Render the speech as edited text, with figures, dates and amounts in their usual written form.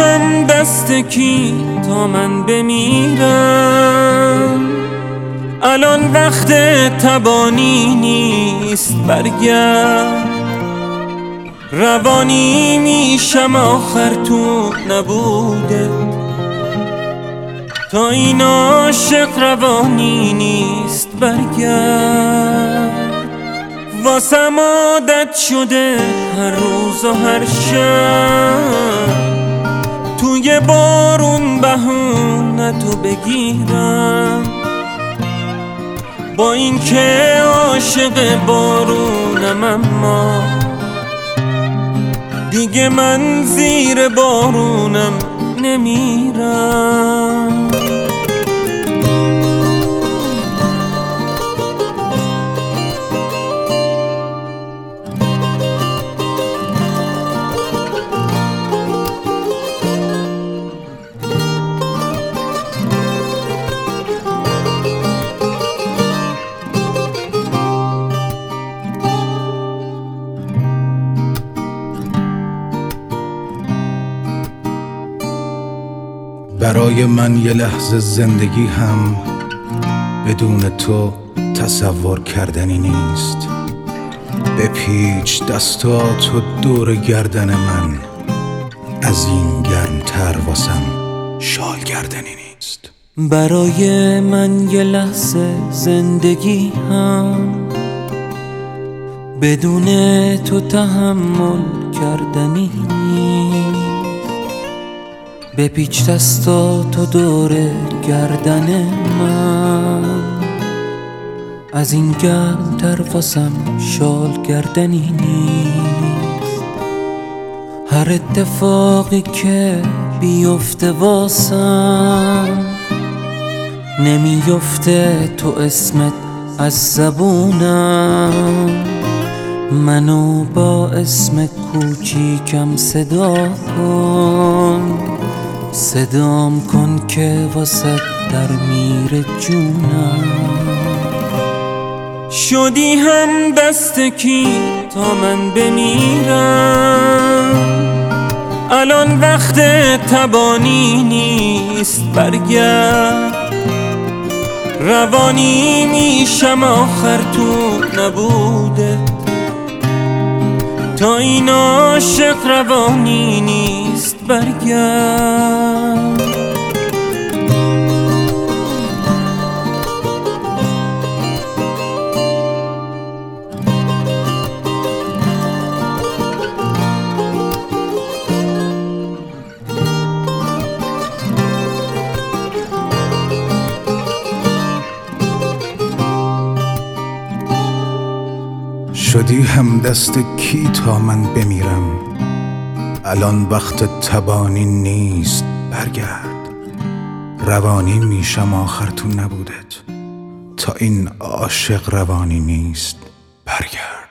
هم دست کی تا من بمیرم؟ الان وقت تبانی نیست برگرد، روانی میشم آخر تو نبوده. تا این عاشق روانی نیست برگرد. واسم عادت شده هر روز و هر شب توی بارون بهونه تو بگیرم. با این که عاشق بارونم اما دیگه من زیر بارونم نمیرم. برای من یه لحظه زندگی هم بدون تو تصور کردنی نیست. بپیچ دستاتو دور گردن من، از این گرمتر واسم شال گردنی نیست. برای من یه لحظه زندگی هم بدون تو تحمل کردنی نیست. بپیچ دستاتو دور گردن من، از این گرمتر واسم شال گردنی نیست. هر اتفاقی که بیفته واسم نمیفته تو اسمت از زبونم. منو با اسم کوچیکم صدا کن، صدام کن که واسه در میره جونم. شدی هم دست کی تا من بمیرم؟ الان وقت تبانی نیست برگرد، روانی میشم آخر تو نبوده. تا این عاشق روانی نیست برگرد. شدی هم دست کی تا من بمیرم؟ الان وقت تبانی نیست برگرد، روانی میشم آخر تو نبودت. تا این عاشق روانی نیست برگرد.